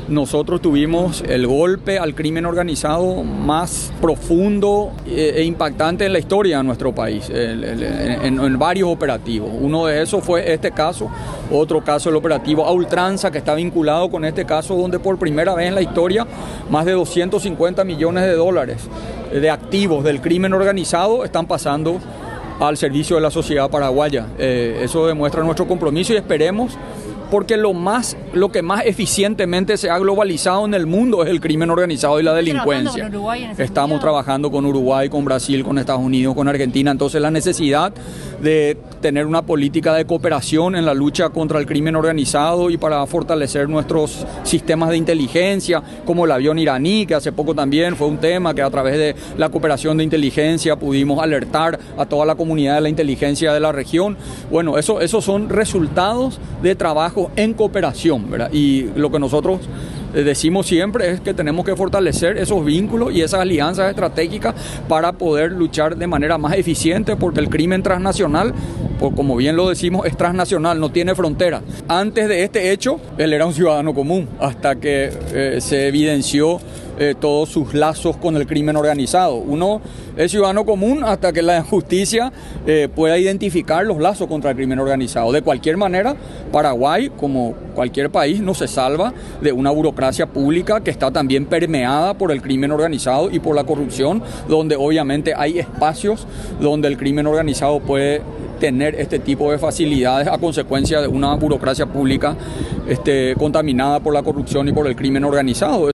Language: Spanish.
nosotros tuvimos el golpe al crimen organizado más profundo e impactante en la historia de nuestro país, en varios operativos. Uno de esos fue este caso, otro caso el operativo A Ultranza, que está vinculado con este caso, donde por primera vez en la historia más de 250 millones de dólares de activos del crimen organizado están pasando al servicio de la sociedad paraguaya. Eso demuestra nuestro compromiso y esperemos, porque lo que más eficientemente se ha globalizado en el mundo es el crimen organizado y la delincuencia. Estamos trabajando con Uruguay, con Brasil, con Estados Unidos, con Argentina. Entonces la necesidad de tener una política de cooperación en la lucha contra el crimen organizado y para fortalecer nuestros sistemas de inteligencia, como el avión iraní, que hace poco también fue un tema que a través de la cooperación de inteligencia pudimos alertar a toda la comunidad de la inteligencia de la región. Bueno, esos son resultados de trabajo en cooperación, ¿verdad? Y lo que nosotros decimos siempre es que tenemos que fortalecer esos vínculos y esas alianzas estratégicas para poder luchar de manera más eficiente, porque el crimen transnacional, como bien lo decimos, es transnacional, no tiene fronteras. Antes de este hecho, él era un ciudadano común, hasta que se evidenció todos sus lazos con el crimen organizado. Uno es ciudadano común hasta que la justicia pueda identificar los lazos contra el crimen organizado. De cualquier manera, Paraguay, como cualquier país, no se salva de una burocracia pública que está también permeada por el crimen organizado y por la corrupción, donde obviamente hay espacios donde el crimen organizado puede tener este tipo de facilidades a consecuencia de una burocracia pública contaminada por la corrupción y por el crimen organizado.